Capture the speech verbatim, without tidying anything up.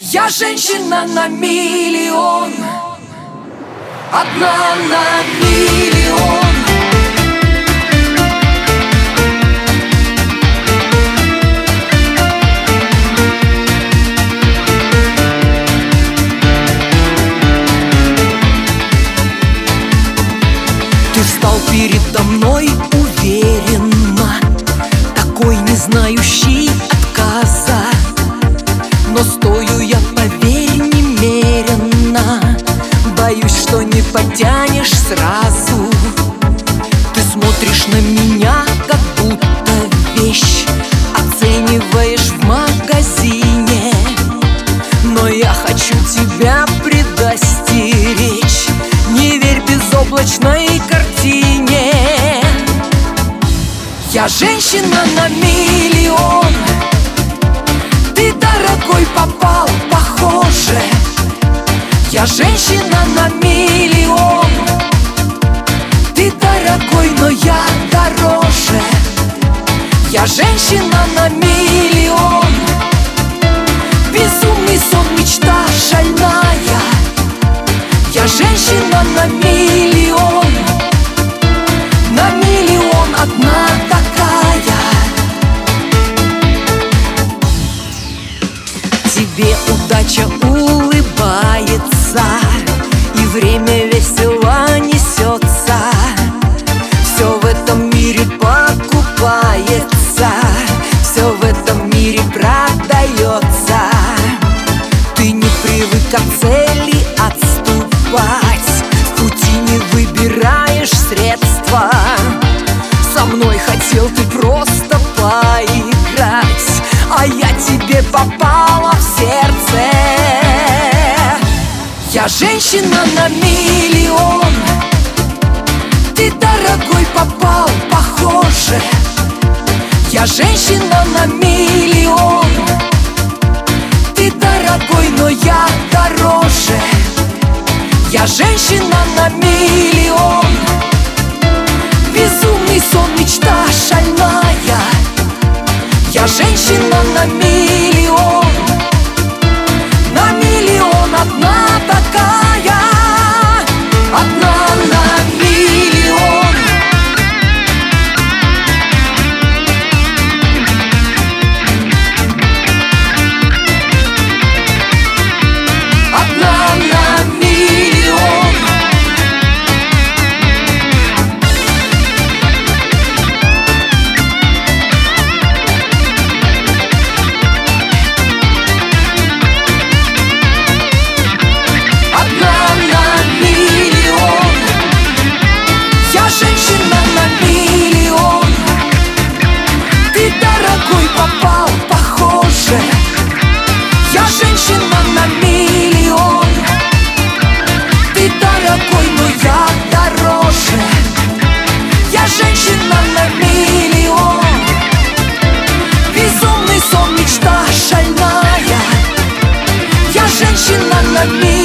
Я женщина на миллион, одна на миллион. Ты встал передо мной уверенно, такой не знающий отказа. Но стою я, поверь, немеренно, боюсь, что не потянешь сразу. Ты смотришь на меня, как будто вещь оцениваешь в магазине. Но я хочу тебя предостеречь: не верь безоблачной картине. Я женщина на миллион, ты, дорогой, попал, похоже. Я женщина на миллион, ты, дорогой, но я дороже. Я женщина на миллион, безумный сон, мечта шальная. Я женщина на миллион, на миллион одна такая. Тебе удача улыбается, и время весело несется. Все в этом мире покупается, все в этом мире продается. Ты не привык от цели отступать, в пути не выбираешь средства. Со мной хотел ты просто поиграть, а я тебе попала в сердце. Я женщина на миллион, ты, дорогой, попал, похоже. Я женщина на миллион, ты, дорогой, но я дороже. Я женщина на миллион, безумный сон, мечта шальная. Я женщина на миллион, на миллион одна такая, одна на миллион. Одна на миллион. Женщина на миллион, ты, дорогой, попал, похоже. Я женщина на миллион, ты, дорогой, но я дороже. Я женщина на миллион, безумный сон, мечта шальная. Я женщина на миллион.